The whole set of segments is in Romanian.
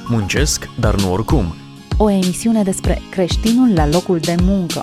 Muncesc, dar nu oricum. O emisiune despre creștinul la locul de muncă.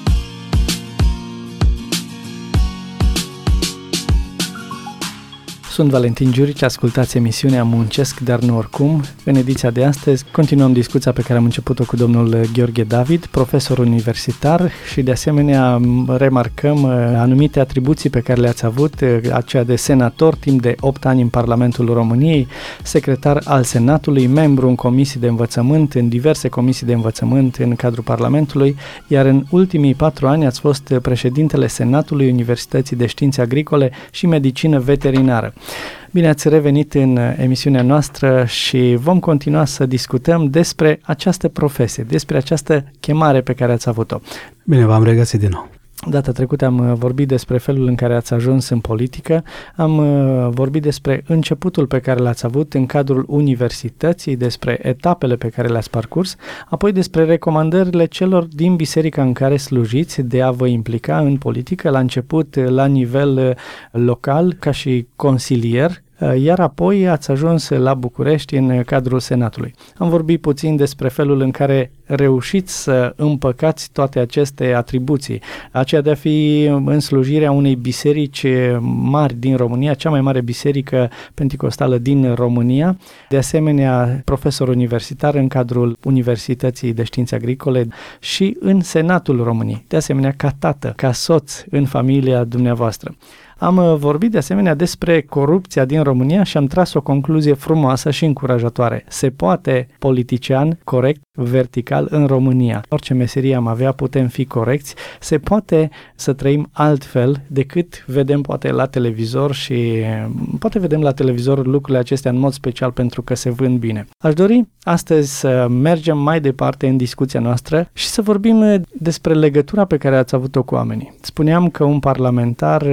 Sunt Valentin Giurici, ascultați emisiunea Muncesc, dar nu oricum. În ediția de astăzi continuăm discuția pe care am început-o cu domnul Gheorghe David, profesor universitar, și de asemenea remarcăm anumite atribuții pe care le-ați avut, aceea de senator timp de 8 ani în Parlamentul României, secretar al Senatului, membru în comisii de învățământ, în diverse comisii de învățământ în cadrul Parlamentului, iar în ultimii 4 ani ați fost președintele Senatului Universității de Științe Agricole și Medicină Veterinară. Bine ați revenit în emisiunea noastră și vom continua să discutăm despre această profesie, despre această chemare pe care ați avut-o. Bine, v-am regăsit din nou. Data trecută am vorbit despre felul în care ați ajuns în politică, am vorbit despre începutul pe care l-ați avut în cadrul universității, despre etapele pe care le-ați parcurs, apoi despre recomandările celor din biserica în care slujiți de a vă implica în politică, la început la nivel local ca și consilier, iar apoi ați ajuns la București în cadrul Senatului. Am vorbit puțin despre felul în care reușiți să împăcați toate aceste atribuții, aceea de a fi în slujirea unei biserici mari din România, cea mai mare biserică penticostală din România, de asemenea profesor universitar în cadrul Universității de Științe Agricole și în Senatul României, de asemenea ca tată, ca soț în familia dumneavoastră. Am vorbit de asemenea despre corupția din România și am tras o concluzie frumoasă și încurajatoare. Se poate politician corect, vertical în România. Orice meserie am avea, putem fi corecți. Se poate să trăim altfel decât vedem poate la televizor și poate vedem la televizor lucrurile acestea în mod special pentru că se vând bine. Aș dori astăzi să mergem mai departe în discuția noastră și să vorbim despre legătura pe care ați avut-o cu oamenii. Spuneam că un parlamentar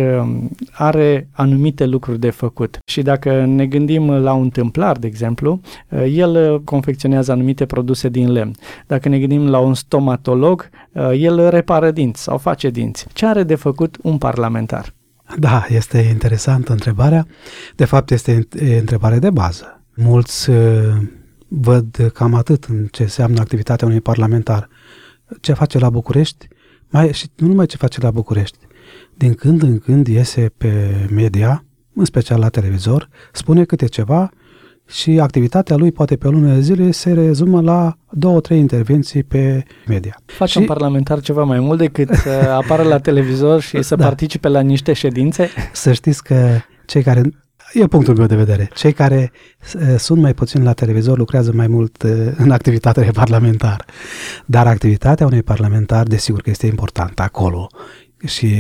are anumite lucruri de făcut și dacă ne gândim la un tâmplar, de exemplu, el confecționează anumite produse din lemn. Dacă ne gândim la un stomatolog, el repară dinți sau face dinți. Ce are de făcut un parlamentar? Da, este interesantă întrebarea. De fapt, este întrebare de bază. Mulți văd cam atât în ce înseamnă activitatea unui parlamentar. Ce face la București, și nu numai ce face la București. Din când în când iese pe media, în special la televizor, spune câte ceva și activitatea lui poate pe o lună de zile se rezumă la 2-3 intervenții pe media. Face un parlamentar ceva mai mult decât să apară la televizor și să participe la niște ședințe? Să știți că cei care... E punctul meu de vedere. Cei care sunt mai puțin la televizor lucrează mai mult în activitatea de parlamentar. Dar activitatea unui parlamentar, desigur că este importantă acolo. Și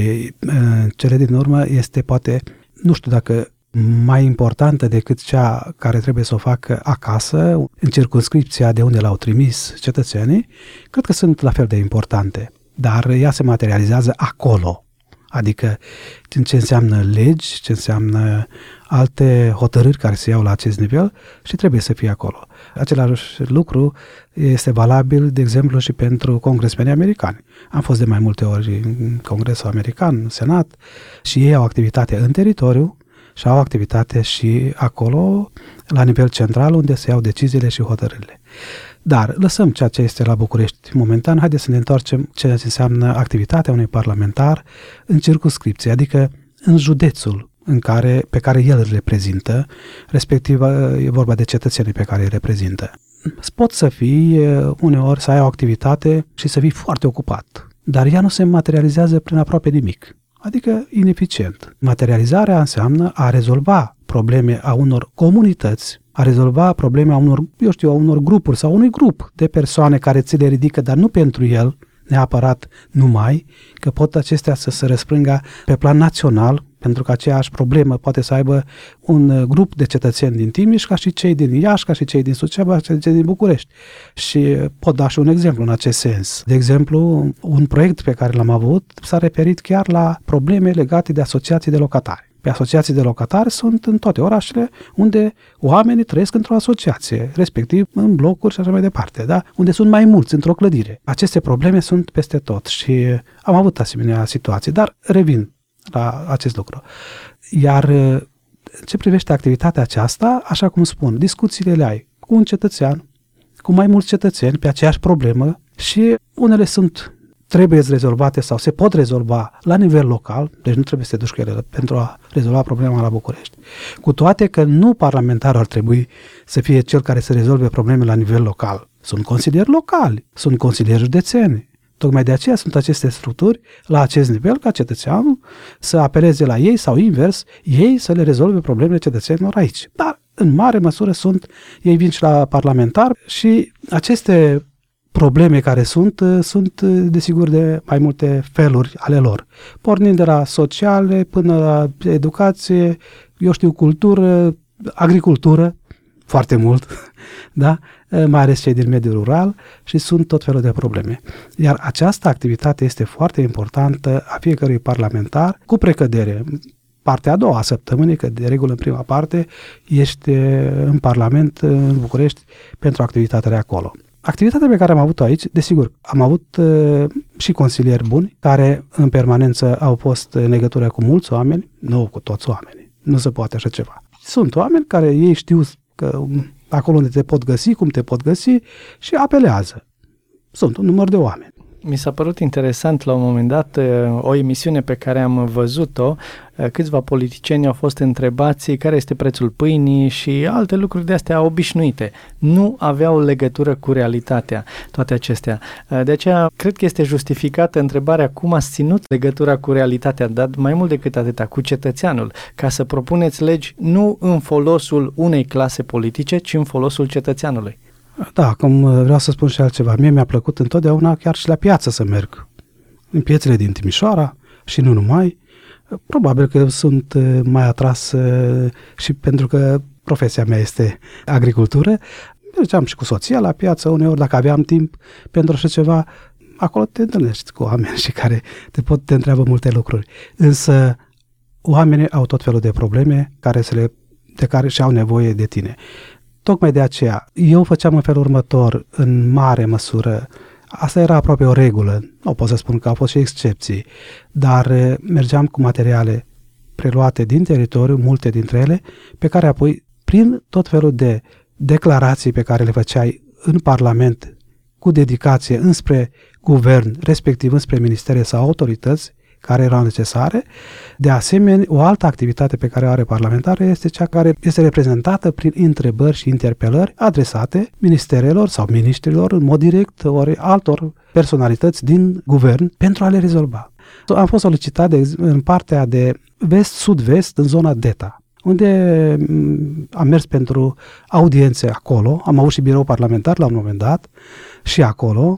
cele din urmă este poate, nu știu dacă mai importantă decât cea care trebuie să o facă acasă, în circumscripția de unde l-au trimis cetățenii, cred că sunt la fel de importante. Dar ea se materializează acolo. Adică ce înseamnă legi, ce înseamnă alte hotărâri care se iau la acest nivel și trebuie să fie acolo. Același lucru este valabil, de exemplu, și pentru congresmenii americani. Am fost de mai multe ori în Congresul American, în Senat, și ei au activitate în teritoriu și au activitate și acolo, la nivel central, unde se iau deciziile și hotărârile. Dar lăsăm ceea ce este la București momentan, haideți să ne întoarcem ce înseamnă activitatea unui parlamentar în circumscripție, adică în județul pe care el îl reprezintă, respectiv e vorba de cetățenii pe care îi reprezintă. Poți să fii uneori, să ai o activitate și să fii foarte ocupat, dar ea nu se materializează prin aproape nimic, adică ineficient. Materializarea înseamnă a rezolva probleme a unor comunități, a rezolva probleme a unor grupuri sau unui grup de persoane care ți le ridică, dar nu pentru el, neapărat numai, că pot acestea să se răsprângă pe plan național, pentru că aceeași problemă poate să aibă un grup de cetățeni din Timiș, ca și cei din Iași, ca și cei din Suceava, ca și cei din București. Și pot da și un exemplu în acest sens. De exemplu, un proiect pe care l-am avut s-a referit chiar la probleme legate de asociații de locatari. Pe asociații de locatari sunt în toate orașele unde oamenii trăiesc într-o asociație, respectiv în blocuri și așa mai departe, da? Unde sunt mai mulți într-o clădire. Aceste probleme sunt peste tot și am avut asemenea situații, dar revin la acest lucru. Iar ce privește activitatea aceasta, așa cum spun, discuțiile le ai cu un cetățean, cu mai mulți cetățeni pe aceeași problemă și unele trebuie rezolvate sau se pot rezolva la nivel local, deci nu trebuie să te duci cu ele pentru a rezolva problema la București. Cu toate că nu parlamentarul ar trebui să fie cel care să rezolve probleme la nivel local. Sunt consilieri locali, sunt consilieri județeni. Tocmai de aceea sunt aceste structuri la acest nivel ca cetățeanul să apeleze la ei sau invers, ei să le rezolve problemele cetățenilor aici. Dar în mare măsură ei vin și la parlamentar și aceste probleme care sunt desigur de mai multe feluri ale lor, pornind de la sociale până la educație, cultură, agricultură, foarte mult, da? Mai ales cei din mediul rural și sunt tot felul de probleme. Iar această activitate este foarte importantă a fiecărui parlamentar, cu precădere. Partea a doua a săptămânii, că de regulă în prima parte ești în Parlament, în București, pentru activitatea de acolo. Activitatea pe care am avut-o aici, desigur, am avut și consilieri buni, care în permanență au fost în legătură cu mulți oameni, nu cu toți oamenii, nu se poate așa ceva. Sunt oameni care ei știu că acolo unde te pot găsi, cum te pot găsi și apelează. Sunt un număr de oameni. Mi s-a părut interesant la un moment dat o emisiune pe care am văzut-o, câțiva politicieni au fost întrebați care este prețul pâinii și alte lucruri de astea obișnuite. Nu aveau legătură cu realitatea toate acestea. De aceea cred că este justificată întrebarea cum ați ținut legătura cu realitatea, dar mai mult decât atâta, cu cetățeanul, ca să propuneți legi nu în folosul unei clase politice, ci în folosul cetățeanului. Da, acum vreau să spun și altceva. Mie mi-a plăcut întotdeauna chiar și la piață să merg. În piețele din Timișoara și nu numai. Probabil că sunt mai atras și pentru că profesia mea este agricultură. Mergeam și cu soția la piață uneori, dacă aveam timp pentru așa ceva. Acolo te întâlnești cu oameni și care te întreabă multe lucruri. Însă oamenii au tot felul de probleme de care și-au nevoie de tine. Tocmai de aceea, eu făceam în felul următor, în mare măsură, asta era aproape o regulă, nu pot să spun că au fost și excepții, dar mergeam cu materiale preluate din teritoriu, multe dintre ele, pe care apoi, prin tot felul de declarații pe care le făceai în Parlament, cu dedicație înspre guvern, respectiv înspre ministere sau autorități, care erau necesare. De asemenea, o altă activitate pe care o are parlamentară este cea care este reprezentată prin întrebări și interpelări adresate ministerelor sau miniștrilor în mod direct ori altor personalități din guvern pentru a le rezolva. Am fost solicitat în partea de vest-sud-vest, în zona DETA, unde am mers pentru audiențe acolo, am avut și birou parlamentar la un moment dat și acolo,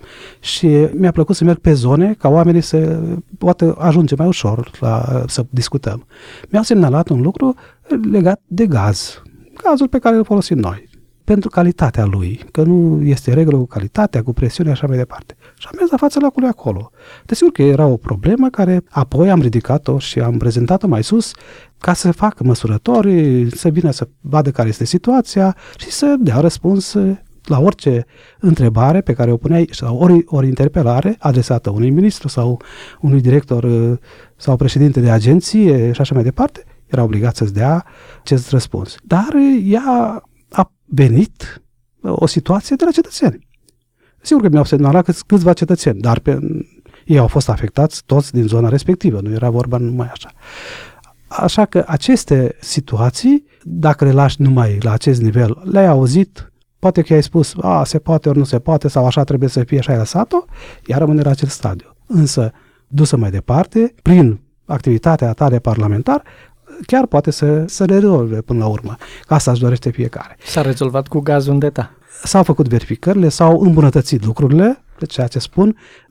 și mi-a plăcut să merg pe zone ca oamenii să poată ajunge mai ușor să discutăm. Mi-au semnalat un lucru legat de gazul pe care îl folosim noi, pentru calitatea lui, că nu este regulă cu calitatea, cu presiunea și așa mai departe. Și am mers la fața locului acolo. Desigur că era o problemă care apoi am ridicat-o și am prezentat-o mai sus ca să facă măsurători, să vină să vadă care este situația și să dea răspuns la orice întrebare pe care o puneai sau ori interpelare adresată unui ministru sau unui director sau președinte de agenție și așa mai departe, era obligat să-ți dea acest răspuns. Dar ea a venit o situație de la cetățeni. Sigur că mi-au semnalat câțiva cetățeni, dar ei au fost afectați toți din zona respectivă, nu era vorba numai așa. Așa că aceste situații, dacă le lași numai la acest nivel, le-ai auzit, poate că ai spus, se poate ori nu se poate, sau așa trebuie să fie și ai lăsat-o, ea rămâne la acel stadiu. Însă, dusă mai departe, prin activitatea ta de parlamentar, chiar poate să le rezolve până la urmă. Asta își dorește fiecare. S-a rezolvat cu gazul în DETA. S-au făcut verificările, s-au îmbunătățit lucrurile, de ceea ce spun,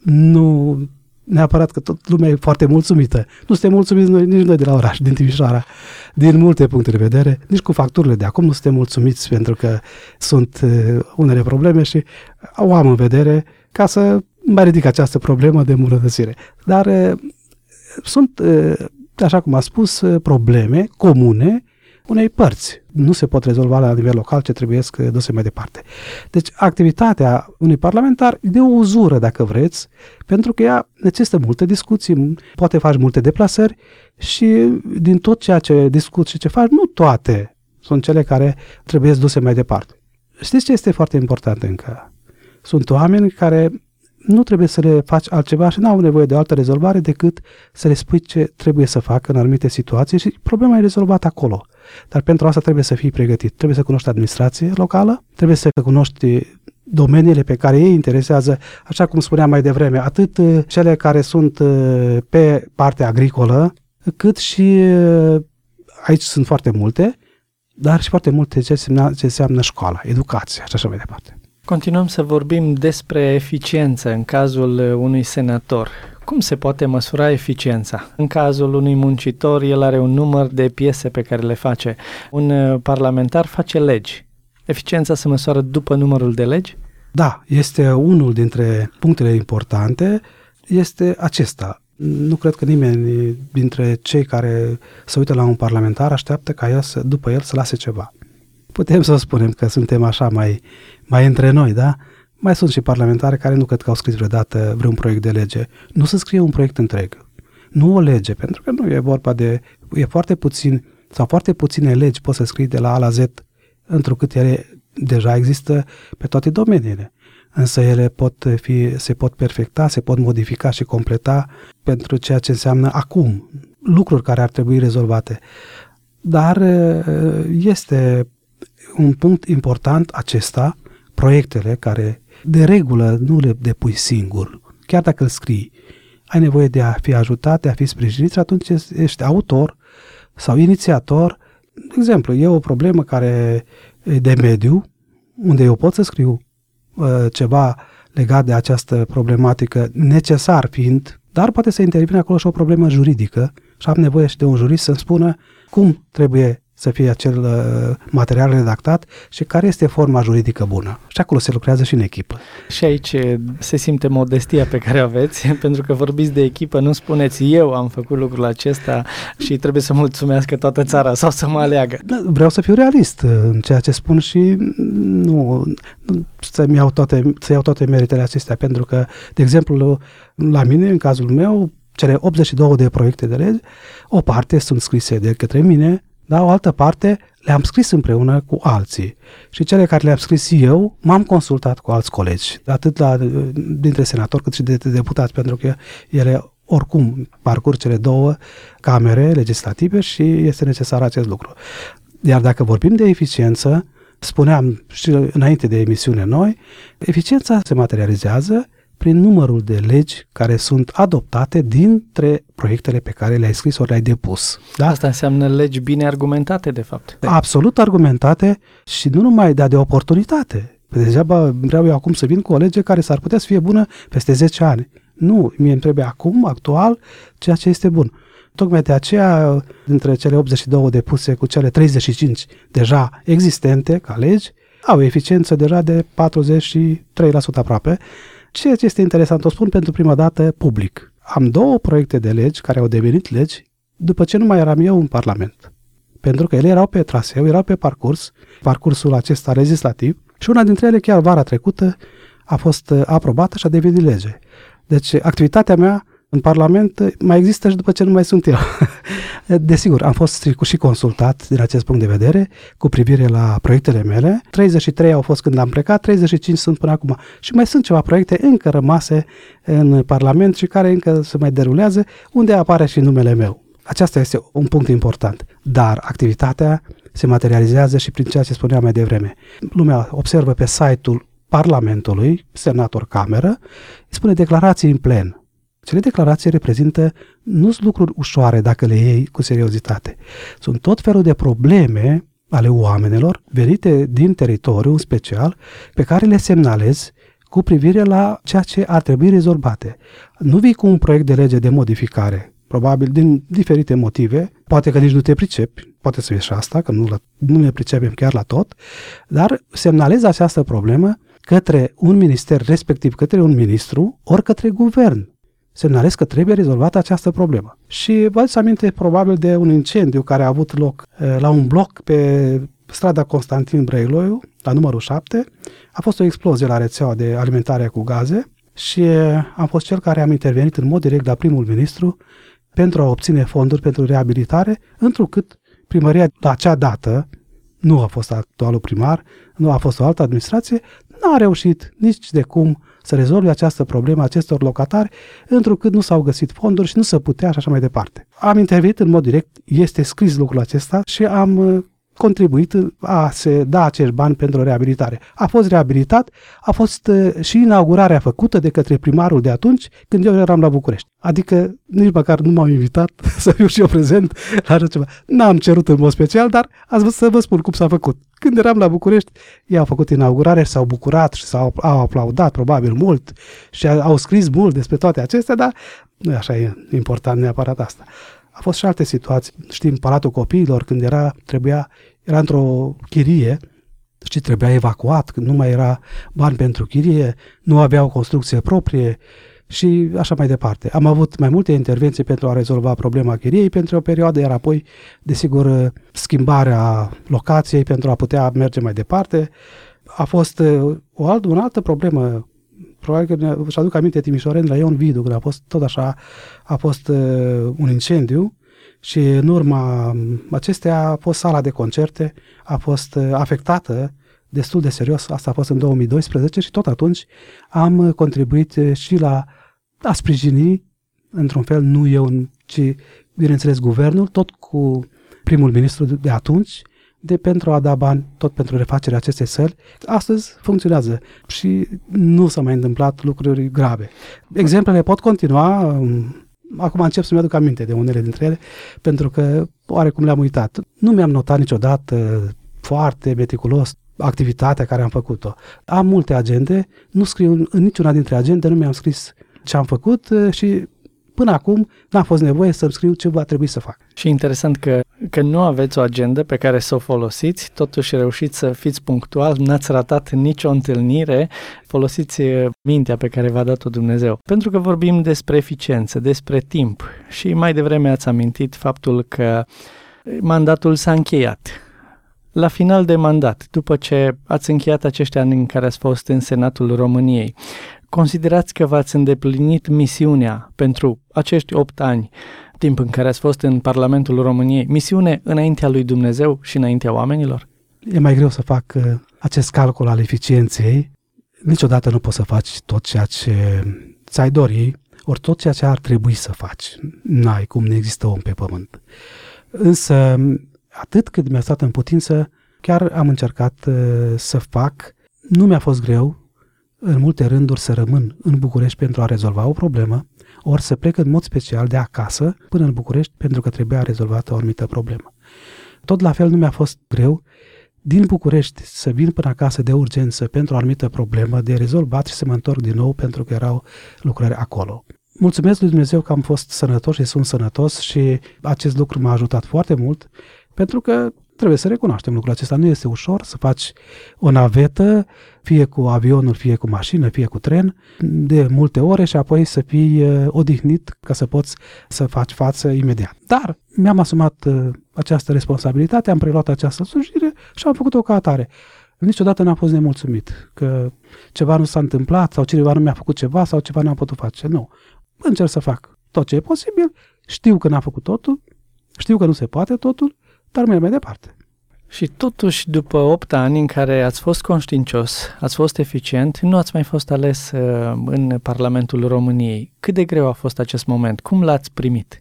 nu neapărat că tot lumea e foarte mulțumită. Nu suntem mulțumiți nici noi de la oraș, din Timișoara, din multe puncte de vedere, nici cu facturile de acum nu suntem mulțumiți pentru că sunt unele probleme și o am în vedere ca să mai ridic această problemă de îmbunătățire. Dar sunt, așa cum am spus, probleme comune unei părți. Nu se pot rezolva la nivel local ce trebuie să duse mai departe. Deci activitatea unui parlamentar e de o uzură, dacă vreți, pentru că ea necesită multe discuții, poate faci multe deplasări și din tot ceea ce discuți și ce faci, nu toate sunt cele care trebuie duse mai departe. Știți ce este foarte important încă? Sunt oameni care nu trebuie să le faci altceva și nu au nevoie de o altă rezolvare decât să le spui ce trebuie să facă în anumite situații și problema e rezolvată acolo. Dar pentru asta trebuie să fii pregătit. Trebuie să cunoști administrație locală, trebuie să cunoști domeniile pe care ei interesează, așa cum spuneam mai devreme, atât cele care sunt pe partea agricolă, cât și aici sunt foarte multe, dar și foarte multe ce înseamnă școala, educația și așa mai departe. Continuăm să vorbim despre eficiență în cazul unui senator. Cum se poate măsura eficiența? În cazul unui muncitor, el are un număr de piese pe care le face. Un parlamentar face legi. Eficiența se măsoară după numărul de legi? Da, este unul dintre punctele importante, este acesta. Nu cred că nimeni dintre cei care se uită la un parlamentar așteaptă ca el după el să lase ceva. Putem să spunem că suntem așa mai între noi, da? Mai sunt și parlamentari care nu cred că au scris vreodată vreun proiect de lege. Nu se scrie un proiect întreg. Nu o lege, pentru că nu e vorba de... E foarte puțin, sau foarte puține legi poți să scrii de la A la Z, întrucât ele deja există pe toate domeniile. Însă ele se pot perfecta, se pot modifica și completa pentru ceea ce înseamnă acum, lucruri care ar trebui rezolvate. Dar este un punct important acesta, proiectele care de regulă nu le depui singur, chiar dacă îl scrii. Ai nevoie de a fi ajutat, de a fi sprijinit și atunci ești autor sau inițiator. De exemplu, e o problemă care e de mediu, unde eu pot să scriu ceva legat de această problematică, necesar fiind, dar poate să intervine acolo și o problemă juridică și am nevoie și de un jurist să-mi spună cum trebuie să fie acel material redactat și care este forma juridică bună. Și acolo se lucrează și în echipă. Și aici se simte modestia pe care o aveți, pentru că vorbiți de echipă, nu spuneți eu am făcut lucrul acesta și trebuie să mulțumească toată țara sau să mă aleagă. Vreau să fiu realist în ceea ce spun și nu să iau toate meritele acestea, pentru că, de exemplu, la mine, în cazul meu, cele 82 de proiecte de lege, o parte sunt scrise de către mine, dar o altă parte le-am scris împreună cu alții. Și cele care le-am scris eu, m-am consultat cu alți colegi, atât dintre senatori cât și de deputați, pentru că ele oricum parcurg cele două camere legislative și este necesar acest lucru. Iar dacă vorbim de eficiență, spuneam și înainte de emisiune noi, eficiența se materializează prin numărul de legi care sunt adoptate dintre proiectele pe care le-ai scris ori le-ai depus. Da? Asta înseamnă legi bine argumentate, de fapt. Absolut argumentate și nu numai de oportunitate. Degeaba vreau eu acum să vin cu o lege care s-ar putea să fie bună peste 10 ani. Nu, mie îmi trebuie acum, actual, ceea ce este bun. Tocmai de aceea, dintre cele 82 depuse cu cele 35 deja existente ca legi, au eficiență deja de 43% aproape. Ceea ce este interesant, o spun pentru prima dată public. Am 2 proiecte de legi care au devenit legi după ce nu mai eram eu în Parlament. Pentru că ele erau pe traseu, erau pe parcursul acesta legislativ și una dintre ele chiar vara trecută a fost aprobată și a devenit lege. Deci activitatea mea în Parlament mai există și după ce nu mai sunt eu. Desigur, am fost și consultat din acest punct de vedere cu privire la proiectele mele. 33 au fost când am plecat, 35 sunt până acum. Și mai sunt ceva proiecte încă rămase în Parlament și care încă se mai derulează, unde apare și numele meu. Aceasta este un punct important. Dar activitatea se materializează și prin ceea ce spuneam mai devreme. Lumea observă pe site-ul Parlamentului, senator-cameră, spune declarații în plen. Cele declarații reprezintă nu-s lucruri ușoare dacă le iei cu seriozitate. Sunt tot felul de probleme ale oamenilor venite din teritoriu special pe care le semnalezi cu privire la ceea ce ar trebui rezolvate. Nu vii cu un proiect de lege de modificare, probabil din diferite motive, poate că nici nu te pricepi, poate să fie și asta, că nu ne pricepem chiar la tot, dar semnalezi această problemă către un minister, respectiv către un ministru, ori către guvern. Semnalez că trebuie rezolvată această problemă. Și vă aduceți aminte probabil de un incendiu care a avut loc la un bloc pe strada Constantin Brăiloiu, la numărul 7. A fost o explozie la rețeaua de alimentare cu gaze și am fost cel care am intervenit în mod direct la primul ministru pentru a obține fonduri pentru reabilitare, întrucât primăria la acea dată nu a fost actualul primar, nu a fost o altă administrație, n-a reușit nici de cum să rezolve această problemă acestor locatari, întrucât nu s-au găsit fonduri și nu se putea și așa mai departe. Am intervenit în mod direct, este scris lucrul acesta și am contribuit a se da acești bani pentru reabilitare. A fost reabilitat, a fost și inaugurarea făcută de către primarul de atunci, când eu eram la București. Adică nici măcar nu m-au invitat să fiu și eu prezent la așa ceva. N-am cerut în mod special, dar să vă spun cum s-a făcut. Când eram la București, ei au făcut inaugurare și s-au bucurat și au aplaudat probabil mult și au scris mult despre toate acestea, dar nu e așa important neapărat asta. A fost și alte situații. Știm, Palatul Copiilor, când era într-o chirie și trebuia evacuat, când nu mai era bani pentru chirie, nu avea o construcție proprie și așa mai departe. Am avut mai multe intervenții pentru a rezolva problema chiriei pentru o perioadă, iar apoi, desigur, schimbarea locației pentru a putea merge mai departe. A fost o altă problemă. Probabil că își aduc aminte Timișoreni la Ion Vidu, când a fost tot așa, a fost un incendiu și în urma acestea a fost sala de concerte, a fost afectată destul de serios, asta a fost în 2012 și tot atunci am contribuit și la a sprijini, într-un fel, nu eu, ci, bineînțeles, guvernul, tot cu primul ministru de atunci, pentru a da bani tot pentru refacerea acestei săli. Astăzi funcționează și nu s-au mai întâmplat lucruri grave. Exemplele pot continua, acum încep să-mi aduc aminte de unele dintre ele, pentru că oarecum le-am uitat. Nu mi-am notat niciodată foarte meticulos activitatea care am făcut-o. Am multe agende, nu scriu în niciuna dintre agende, nu mi-am scris ce am făcut și până acum n-a fost nevoie să-mi scriu ce va trebui să fac. Și interesant că nu aveți o agendă pe care să o folosiți, totuși reușiți să fiți punctual, n-ați ratat nicio întâlnire, folosiți mintea pe care v-a dat-o Dumnezeu. Pentru că vorbim despre eficiență, despre timp și mai devreme ați amintit faptul că mandatul s-a încheiat. La final de mandat, după ce ați încheiat acești ani în care ați fost în Senatul României, considerați că v-ați îndeplinit misiunea pentru acești 8 ani, timp în care ați fost în Parlamentul României, misiune înaintea lui Dumnezeu și înaintea oamenilor? E mai greu să fac acest calcul al eficienței. Niciodată nu poți să faci tot ceea ce ți-ai dori, ori tot ceea ce ar trebui să faci. N-ai cum, nu există om pe pământ. Însă, atât cât mi-a stat în putință, chiar am încercat să fac. Nu mi-a fost greu în multe rânduri să rămân în București pentru a rezolva o problemă, ori să plec în mod special de acasă până în București pentru că trebuia rezolvată o anumită problemă. Tot la fel nu mi-a fost greu din București să vin până acasă de urgență pentru o anumită problemă de rezolvat și să mă întorc din nou pentru că erau lucrări acolo. Mulțumesc lui Dumnezeu că am fost sănătos și sunt sănătos și acest lucru m-a ajutat foarte mult pentru că trebuie să recunoaștem lucrul acesta. Nu este ușor să faci o navetă, fie cu avionul, fie cu mașină, fie cu tren, de multe ore și apoi să fii odihnit ca să poți să faci față imediat. Dar mi-am asumat această responsabilitate, am preluat această slujire și am făcut-o ca atare. Niciodată n-am fost nemulțumit că ceva nu s-a întâmplat sau cineva nu mi-a făcut ceva sau ceva n-am putut face. Nu. Încerc să fac tot ce e posibil, știu că n-am făcut totul, știu că nu se poate totul, dar merg mai departe. Și totuși, după 8 ani în care ați fost conștiincios, ați fost eficient, nu ați mai fost ales în Parlamentul României. Cât de greu a fost acest moment? Cum l-ați primit?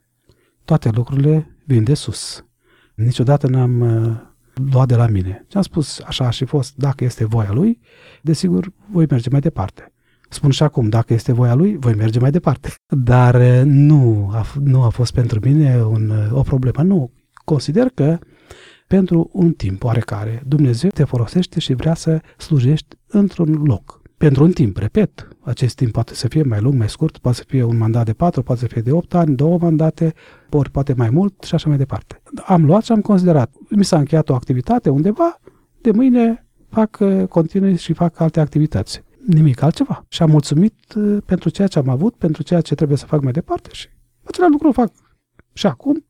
Toate lucrurile vin de sus. Niciodată n-am luat de la mine. Ce am spus, așa a și fost, dacă este voia lui, desigur, voi merge mai departe. Spun și acum, dacă este voia lui, voi merge mai departe. Dar nu a fost pentru mine o problemă. Nu. Consider că pentru un timp oarecare Dumnezeu te folosește și vrea să slujești într-un loc. Pentru un timp, repet, acest timp poate să fie mai lung, mai scurt, poate să fie un mandat de 4, poate să fie de 8 ani, 2 mandate, ori poate mai mult și așa mai departe. Am luat și am considerat. Mi s-a încheiat o activitate undeva, de mâine continui și fac alte activități. Nimic altceva. Și am mulțumit pentru ceea ce am avut, pentru ceea ce trebuie să fac mai departe și același lucru fac și acum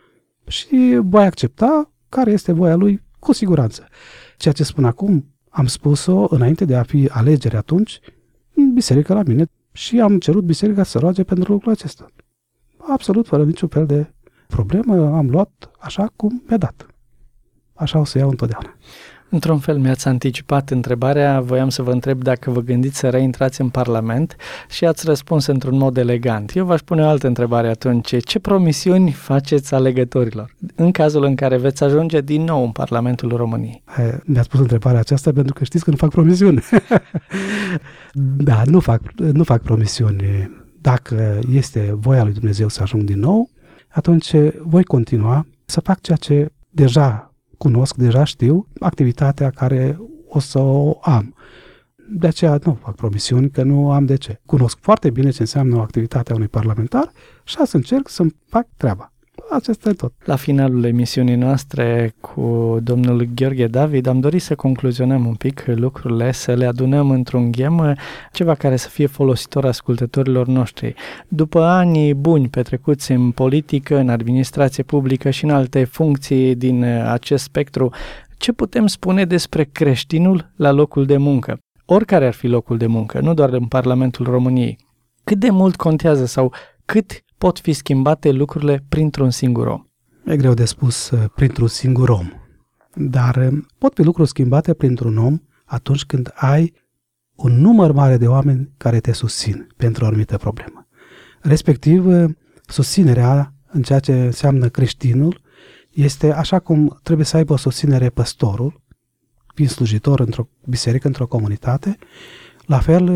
și voi accepta care este voia lui cu siguranță. Ceea ce spun acum, am spus-o înainte de a fi alegere atunci în biserică la mine și am cerut biserica să roage pentru lucrul acesta. Absolut, fără niciun fel de problemă, am luat așa cum mi-a dat. așa o să iau întotdeauna. Într-un fel mi-ați anticipat întrebarea, voiam să vă întreb dacă vă gândiți să reintrați în Parlament și ați răspuns într-un mod elegant. Eu v-aș pune o altă întrebare atunci. Ce promisiuni faceți alegătorilor în cazul în care veți ajunge din nou în Parlamentul României? Mi-ați pus întrebarea aceasta pentru că știți că nu fac promisiuni. Da, nu fac promisiuni. Dacă este voia lui Dumnezeu să ajung din nou, atunci voi continua să fac ceea ce deja cunosc, deja știu, activitatea care o să o am. De aceea nu fac promisiuni, că nu am de ce. Cunosc foarte bine ce înseamnă o activitate a unui parlamentar și să încerc să-mi fac treaba. Acesta e tot. La finalul emisiunii noastre cu domnul Gheorghe David am dorit să concluzionăm un pic lucrurile, să le adunăm într-un ghem, ceva care să fie folositor ascultătorilor noștri. După ani buni petrecuți în politică, în administrație publică și în alte funcții din acest spectru, ce putem spune despre creștinul la locul de muncă? Oricare ar fi locul de muncă, nu doar în Parlamentul României. Cât de mult contează sau cât pot fi schimbate lucrurile printr-un singur om? E greu de spus printr-un singur om, dar pot fi lucruri schimbate printr-un om atunci când ai un număr mare de oameni care te susțin pentru o anumită problemă. Respectiv, susținerea în ceea ce înseamnă creștinul este așa cum trebuie să aibă o susținere păstorul, fiind slujitor într-o biserică, într-o comunitate, la fel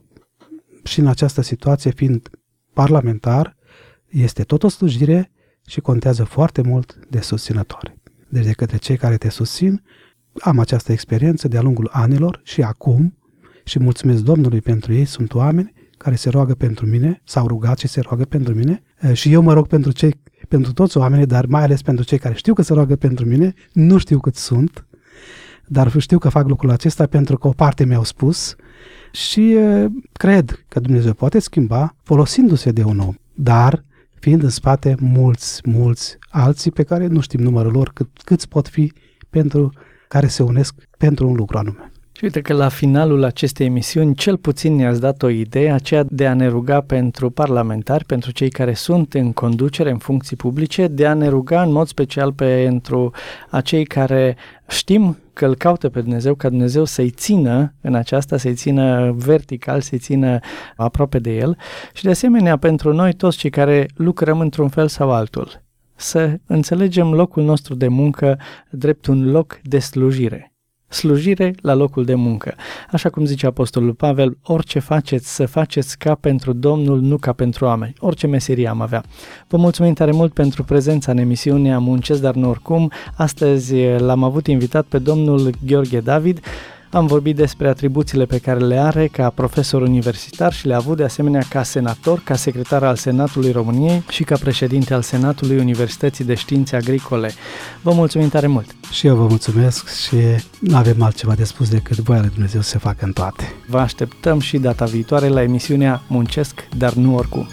și în această situație, fiind parlamentar, este tot o slujire și contează foarte mult de susținători. Deci de către cei care te susțin, am această experiență de-a lungul anilor și acum și mulțumesc Domnului pentru ei, sunt oameni care se roagă pentru mine, s-au rugat și se roagă pentru mine și eu mă rog pentru toți oamenii, dar mai ales pentru cei care știu că se roagă pentru mine, nu știu cât sunt, dar știu că fac lucrul acesta pentru că o parte mi-au spus și cred că Dumnezeu poate schimba folosindu-se de un om, dar fiind în spate mulți alții pe care nu știm numărul lor, câți pot fi pentru care se unesc pentru un lucru anume. Și uite că la finalul acestei emisiuni cel puțin ne-ați dat o idee, aceea de a ne ruga pentru parlamentari, pentru cei care sunt în conducere, în funcții publice, de a ne ruga în mod special pentru acei care știm că îl caută pe Dumnezeu, ca Dumnezeu să-i țină în aceasta, să-i țină vertical, să-i țină aproape de El și de asemenea pentru noi toți cei care lucrăm într-un fel sau altul, să înțelegem locul nostru de muncă drept un loc de slujire. Slujire la locul de muncă. Așa cum zice Apostolul Pavel, orice faceți, să faceți ca pentru Domnul, nu ca pentru oameni. Orice meserie am avea. Vă mulțumim tare mult pentru prezența în emisiunea Muncesc, dar nu oricum. Astăzi l-am avut invitat pe domnul Gheorghe David. Am vorbit despre atribuțiile pe care le are ca profesor universitar și le-a avut de asemenea ca senator, ca secretar al Senatului României și ca președinte al Senatului Universității de Științe Agricole. Vă mulțumim tare mult! Și eu vă mulțumesc și nu avem altceva de spus decât voia lui Dumnezeu să se facă în toate. Vă așteptăm și data viitoare la emisiunea Muncesc, dar nu oricum.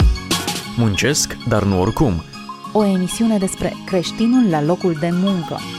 Muncesc, dar nu oricum. O emisiune despre creștinul la locul de muncă.